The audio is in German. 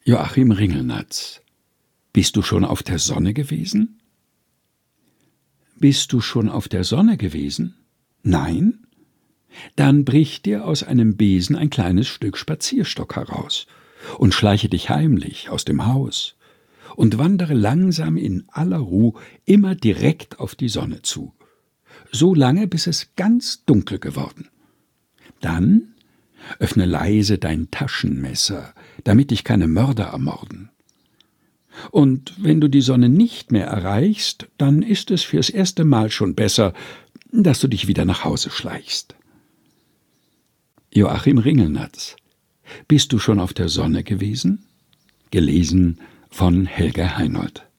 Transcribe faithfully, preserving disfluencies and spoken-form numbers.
Joachim Ringelnatz. Bist du schon auf der Sonne gewesen? Bist du schon auf der Sonne gewesen? Nein? Dann brich dir aus einem Besen ein kleines Stück Spazierstock heraus und schleiche dich heimlich aus dem Haus und wandere langsam in aller Ruh immer direkt auf die Sonne zu, so lange, bis es ganz dunkel geworden. Dann öffne leise dein Taschenmesser, damit dich keine Mörder ermorden. Und wenn du die Sonne nicht mehr erreichst, dann ist es fürs erste Mal schon besser, dass du dich wieder nach Hause schleichst. Joachim Ringelnatz. Bist du schon auf der Sonne gewesen? Gelesen von Helge Heinold.